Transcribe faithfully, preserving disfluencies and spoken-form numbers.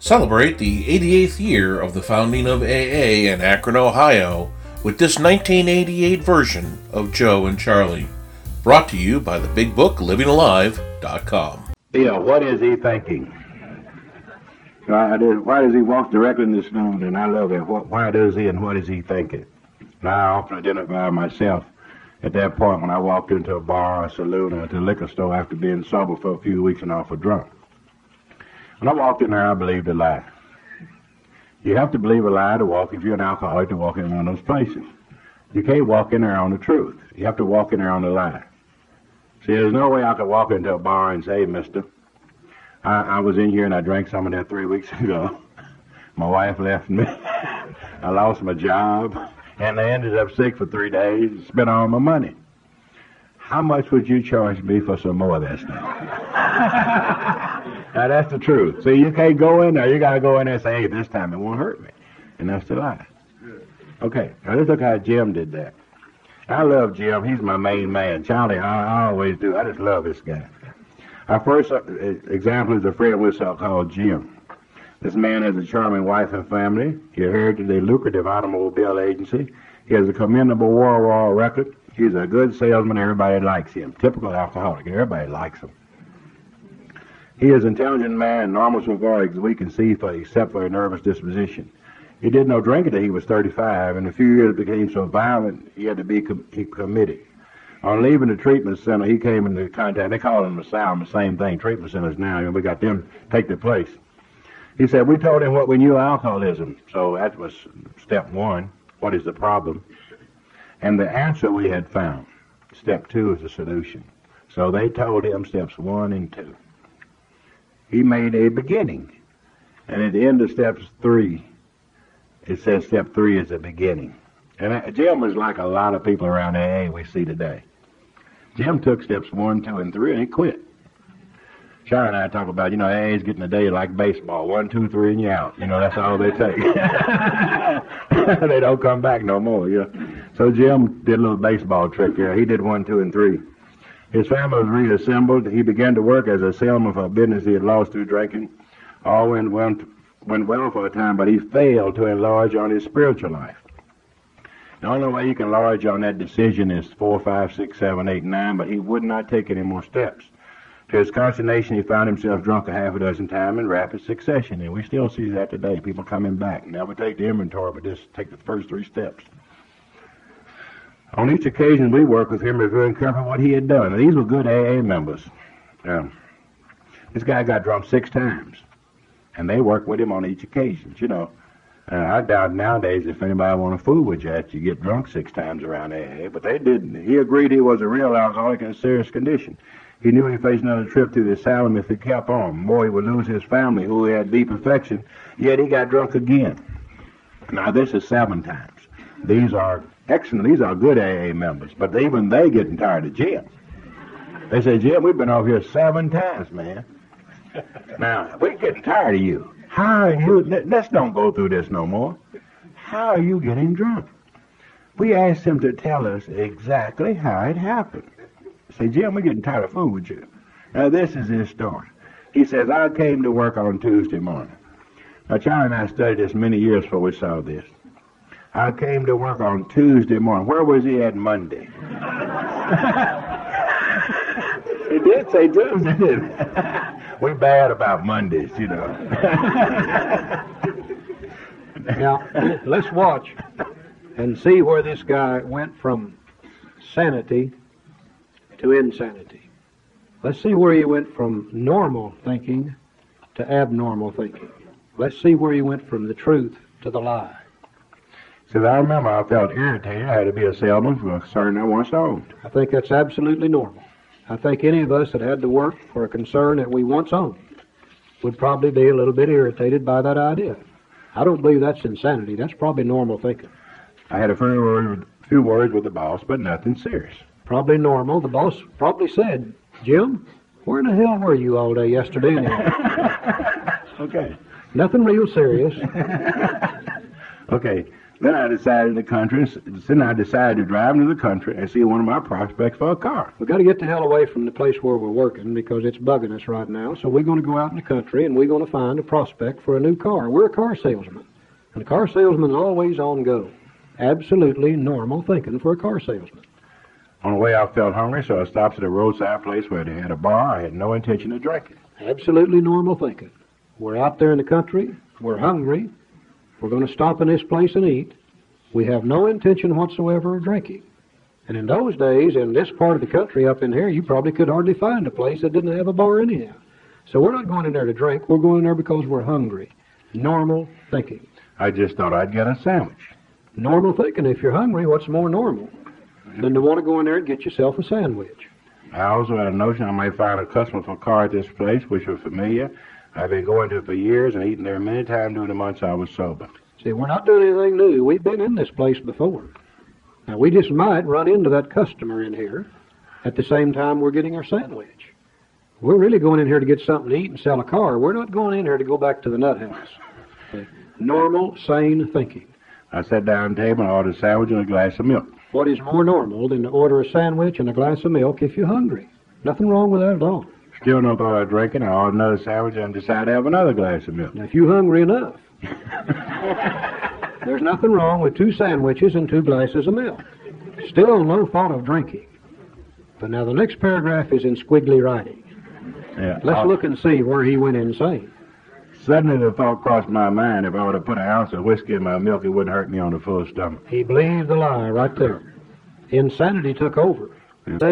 Celebrate the eighty-eighth year of the founding of A A in Akron, Ohio, with this nineteen eighty-eight version of Joe and Charlie. Brought to you by the Big Book Living Alive dot com. Yeah, what is he thinking? Why does, why does he walk directly in the snow? And I love it. What, why does he and what is he thinking? And I often identify myself at that point when I walked into a bar, a saloon, or to a liquor store after being sober for a few weeks and awful drunk. When I walked in there, I believed a lie. You have to believe a lie to walk, if you're an alcoholic, to walk in one of those places. You can't walk in there on the truth. You have to walk in there on the lie. See, there's no way I could walk into a bar and say, hey, mister, I, I was in here and I drank some of that three weeks ago. My wife left me. I lost my job. And I ended up sick for three days and spent all my money. How much would you charge me for some more of that stuff? Now, that's the truth. See, you can't go in there. You got to go in there and say, hey, this time it won't hurt me. And that's the lie. Okay, now let's look how Jim did that. I love Jim. He's my main man. Charlie, I, I always do. I just love this guy. Our first uh, example is a friend we saw called Jim. This man has a charming wife and family. He inherited a lucrative automobile agency. He has a commendable World War record. He's a good salesman. Everybody likes him. Typical alcoholic. Everybody likes him. He is an intelligent man, normal so far as we can see, for, except for a nervous disposition. He did no drinking until he was thirty-five. In a few years, it became so violent, he had to be com- he committed. On leaving the treatment center, he came into contact. They call them asylum, the same thing. Treatment centers now, and we got them take their place. He said, we told him what we knew alcoholism. So that was step one. What is the problem? And the answer we had found. Step two is the solution. So they told him steps one and two. He made a beginning. And at the end of steps three, it says step three is the beginning. And Jim was like a lot of people around A A we see today. Jim took steps one, two, and three, and he quit. Sharon and I talk about, you know, A A's getting a day like baseball. One, two, three, and you're out. You know, that's all they take. They don't come back no more, you know. So Jim did a little baseball trick here. He did one, two, and three. His family was reassembled. He began to work as a salesman for a business he had lost through drinking. All went, went, went well for a time, but he failed to enlarge on his spiritual life. The only way you can enlarge on that decision is four, five, six, seven, eight, nine, but he would not take any more steps. To his consternation, he found himself drunk a half a dozen times in rapid succession, and we still see that today. People coming back. Never take the inventory, but just take the first three steps. On each occasion, we worked with him, reviewing carefully what he had done. And these were good A A members. Um, this guy got drunk six times, and they worked with him on each occasion. You know, uh, I doubt nowadays if anybody want to fool with you, that you get drunk six times around A A, but they didn't. He agreed he was a real alcoholic in a serious condition. He knew he faced another trip to the asylum if he kept on. Boy, he would lose his family, who he had deep affection, yet he got drunk again. Now, this is seven times. These are excellent. These are good A A members, but even they getting tired of Jim. They say, Jim, we've been over here seven times, man. Now, we're getting tired of you. How are you? Let's don't go through this no more. How are you getting drunk? We asked him to tell us exactly how it happened. Say, Jim, we're getting tired of fooling with you. Now, this is his story. He says, I came to work on Tuesday morning. Now, Charlie and I studied this many years before we saw this. I came to work on Tuesday morning. Where was he at Monday? He did say Tuesday, didn't he? We're bad about Mondays, you know. Now, let's watch and see where this guy went from sanity to insanity. Let's see where he went from normal thinking to abnormal thinking. Let's see where he went from the truth to the lie. Says, I remember I felt irritated. I had to be a salesman for a concern I once owned. I think that's absolutely normal. I think any of us that had to work for a concern that we once owned would probably be a little bit irritated by that idea. I don't believe that's insanity. That's probably normal thinking. I had a few words, few words with the boss, but nothing serious. Probably normal. The boss probably said, Jim, where in the hell were you all day yesterday anyway? Okay. Nothing real serious. Okay. Then I decided the country, then I decided to drive into the country and see one of my prospects for a car. We've got to get the hell away from the place where we're working because it's bugging us right now. So we're going to go out in the country and we're going to find a prospect for a new car. We're a car salesman. And a car salesman's always on go. Absolutely normal thinking for a car salesman. On the way, I felt hungry, so I stopped at a roadside place where they had a bar. I had no intention of drinking. Absolutely normal thinking. We're out there in the country. We're hungry. We're going to stop in this place and eat. We have no intention whatsoever of drinking. And in those days, in this part of the country up in here, you probably could hardly find a place that didn't have a bar anyhow. So we're not going in there to drink. We're going in there because we're hungry. Normal thinking. I just thought I'd get a sandwich. Normal thinking. If you're hungry, what's more normal than to want to go in there and get yourself a sandwich? I also had a notion I might find a customer for a car at this place, which was familiar. I've been going to it for years and eating there many times during the months I was sober. See, we're not doing anything new. We've been in this place before. Now, we just might run into that customer in here at the same time we're getting our sandwich. We're really going in here to get something to eat and sell a car. We're not going in here to go back to the nut house. Okay. Normal, sane thinking. I sat down at the table and ordered a sandwich and a glass of milk. What is more normal than to order a sandwich and a glass of milk if you're hungry? Nothing wrong with that at all. Still no thought of drinking. I ordered another sandwich and decided to have another glass of milk. Now, if you're hungry enough, there's nothing wrong with two sandwiches and two glasses of milk. Still no thought of drinking. But now the next paragraph is in squiggly writing. Yeah, Let's I'll, look and see where he went insane. Suddenly the thought crossed my mind, if I were to put an ounce of whiskey in my milk, it wouldn't hurt me on the full stomach. He believed the lie right there. Insanity took over. Yeah.